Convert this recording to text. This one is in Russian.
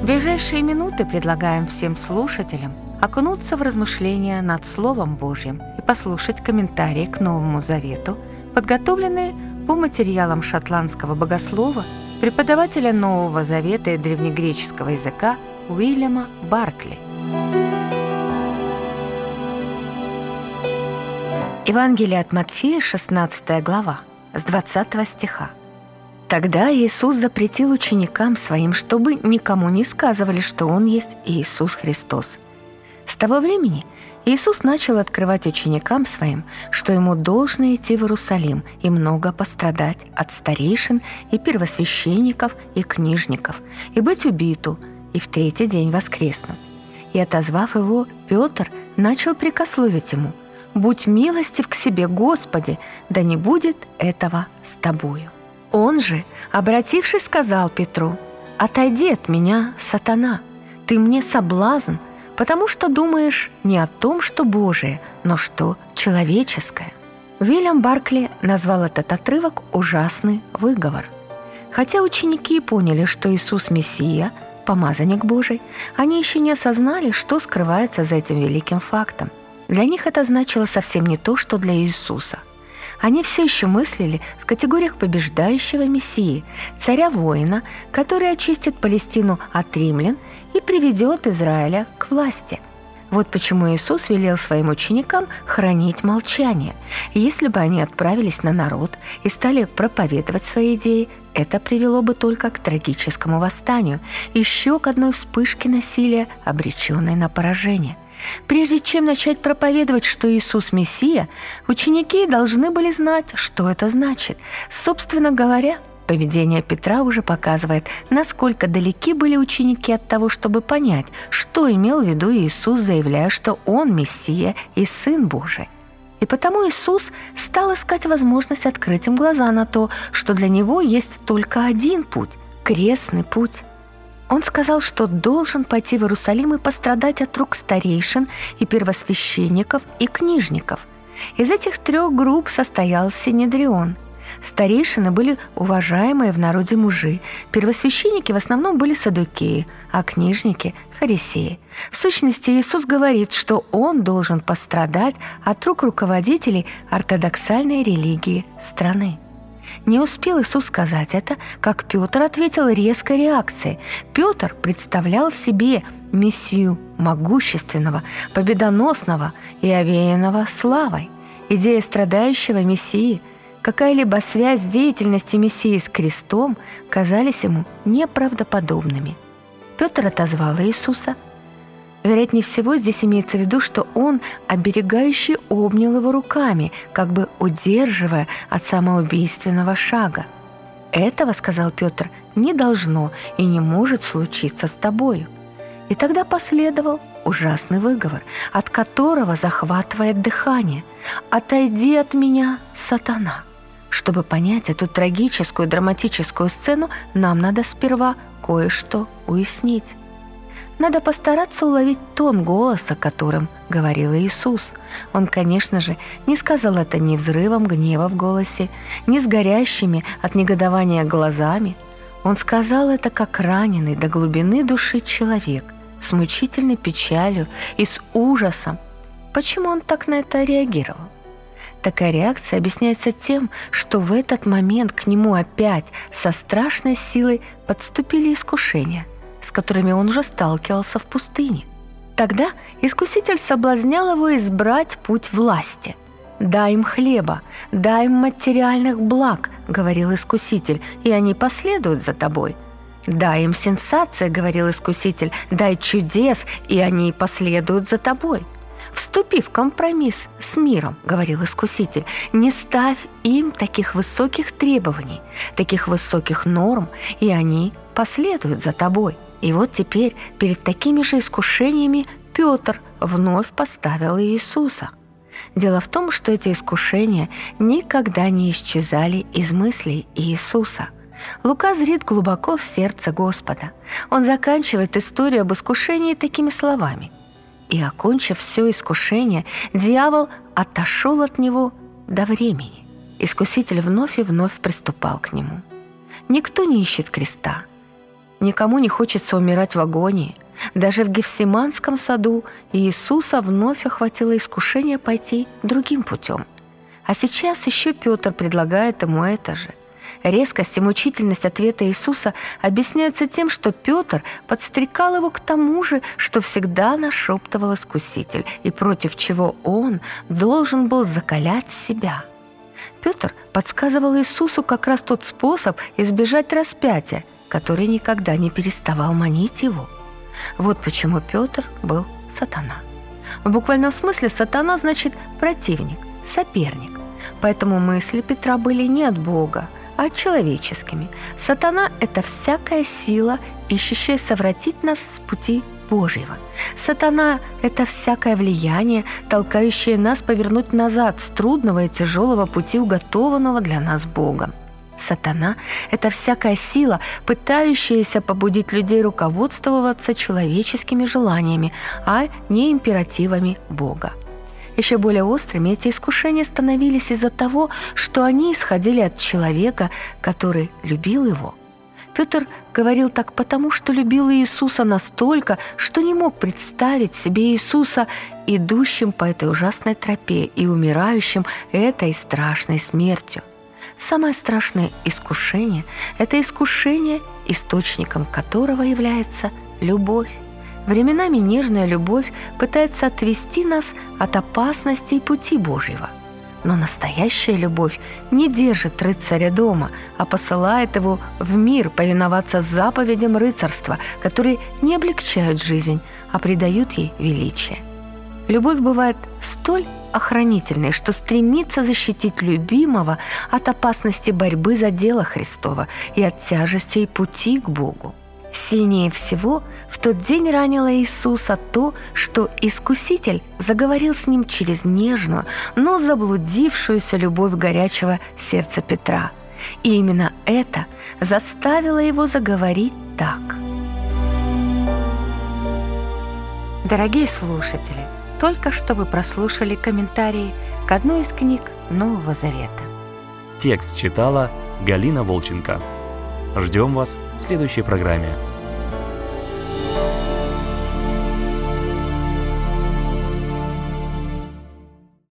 В ближайшие минуты предлагаем всем слушателям окунуться в размышления над Словом Божьим и послушать комментарии к Новому Завету, подготовленные по материалам шотландского богослова, преподавателя Нового Завета и древнегреческого языка Уильяма Баркли. Евангелие от Матфея, 16 глава, с 20 стиха. Тогда Иисус запретил ученикам Своим, чтобы никому не сказывали, что Он есть Иисус Христос. С того времени Иисус начал открывать ученикам Своим, что Ему должно идти в Иерусалим и много пострадать от старейшин и первосвященников и книжников, и быть убиту, и в третий день воскреснуть. И, отозвав Его, Петр начал прекословить Ему: «Будь милостив к себе, Господи, да не будет этого с Тобою». Он же, обратившись, сказал Петру: «Отойди от меня, сатана, ты мне соблазн, потому что думаешь не о том, что Божие, но что человеческое». Уильям Баркли назвал этот отрывок «ужасный выговор». Хотя ученики поняли, что Иисус Мессия, помазанник Божий, они еще не осознали, что скрывается за этим великим фактом. Для них это значило совсем не то, что для Иисуса. Они все еще мыслили в категориях побеждающего Мессии, царя-воина, который очистит Палестину от римлян и приведет Израиля к власти. Вот почему Иисус велел своим ученикам хранить молчание. Если бы они отправились на народ и стали проповедовать свои идеи, это привело бы только к трагическому восстанию, еще к одной вспышке насилия, обреченной на поражение. Прежде чем начать проповедовать, что Иисус Мессия, ученики должны были знать, что это значит. Собственно говоря, поведение Петра уже показывает, насколько далеки были ученики от того, чтобы понять, что имел в виду Иисус, заявляя, что Он Мессия и Сын Божий. И потому Иисус стал искать возможность открыть им глаза на то, что для Него есть только один путь – крестный путь. Он сказал, что должен пойти в Иерусалим и пострадать от рук старейшин и первосвященников и книжников. Из этих трех групп состоял Синедрион. Старейшины были уважаемые в народе мужи, первосвященники в основном были саддукеи, а книжники – фарисеи. В сущности, Иисус говорит, что Он должен пострадать от рук руководителей ортодоксальной религии страны. Не успел Иисус сказать это, как Петр ответил резкой реакцией. Петр представлял себе Мессию могущественного, победоносного и овеянного славой. Идея страдающего Мессии, какая-либо связь деятельности Мессии с крестом казались ему неправдоподобными. Петр отозвал Иисуса. Вероятнее всего, здесь имеется в виду, что он, оберегающий, обнял его руками, как бы удерживая от самоубийственного шага. «Этого, — сказал Петр, — не должно и не может случиться с тобою». И тогда последовал ужасный выговор, от которого захватывает дыхание: «Отойди от меня, сатана». Чтобы понять эту трагическую драматическую сцену, нам надо сперва кое-что уяснить. Надо постараться уловить тон голоса, которым говорил Иисус. Он, конечно же, не сказал это ни взрывом гнева в голосе, ни с горящими от негодования глазами. Он сказал это как раненый до глубины души человек, с мучительной печалью и с ужасом. Почему он так на это реагировал? Такая реакция объясняется тем, что в этот момент к нему опять со страшной силой подступили искушения, с которыми он уже сталкивался в пустыне. Тогда искуситель соблазнял его избрать путь власти. «Дай им хлеба, дай им материальных благ», — говорил искуситель, — «и они последуют за тобой». «Дай им сенсации», — говорил искуситель, — «дай чудес, и они последуют за тобой». «Вступи в компромисс с миром», — говорил искуситель, — «не ставь им таких высоких требований, таких высоких норм, и они последуют за тобой». И вот теперь перед такими же искушениями Петр вновь поставил Иисуса. Дело в том, что эти искушения никогда не исчезали из мыслей Иисуса. Лука зрит глубоко в сердце Господа. Он заканчивает историю об искушении такими словами: «И, окончив все искушение, дьявол отошел от него до времени». Искуситель вновь и вновь приступал к нему. Никто не ищет креста. Никому не хочется умирать в агонии. Даже в Гефсиманском саду Иисуса вновь охватило искушение пойти другим путем. А сейчас еще Петр предлагает ему это же. Резкость и мучительность ответа Иисуса объясняются тем, что Петр подстрекал его к тому же, что всегда нашептывал Искуситель, и против чего он должен был закалять себя. Петр подсказывал Иисусу как раз тот способ избежать распятия, который никогда не переставал манить его. Вот почему Петр был сатана. В буквальном смысле сатана значит противник, соперник. Поэтому мысли Петра были не от Бога, а человеческими. Сатана – это всякая сила, ищущая совратить нас с пути Божьего. Сатана – это всякое влияние, толкающее нас повернуть назад с трудного и тяжелого пути, уготованного для нас Богом. Сатана – это всякая сила, пытающаяся побудить людей руководствоваться человеческими желаниями, а не императивами Бога. Еще более острыми эти искушения становились из-за того, что они исходили от человека, который любил его. Петр говорил так потому, что любил Иисуса настолько, что не мог представить себе Иисуса идущим по этой ужасной тропе и умирающим этой страшной смертью. Самое страшное искушение – это искушение, источником которого является любовь. Временами нежная любовь пытается отвести нас от опасностей пути Божьего. Но настоящая любовь не держит рыцаря дома, а посылает его в мир повиноваться заповедям рыцарства, которые не облегчают жизнь, а придают ей величие. Любовь бывает столь охранительной, что стремится защитить любимого от опасности борьбы за дело Христово и от тяжестей пути к Богу. Сильнее всего в тот день ранило Иисуса то, что Искуситель заговорил с ним через нежную, но заблудившуюся любовь горячего сердца Петра. И именно это заставило его заговорить так. Дорогие слушатели, только что вы прослушали комментарии к одной из книг Нового Завета. Текст читала Галина Волченко. Ждем вас в следующей программе.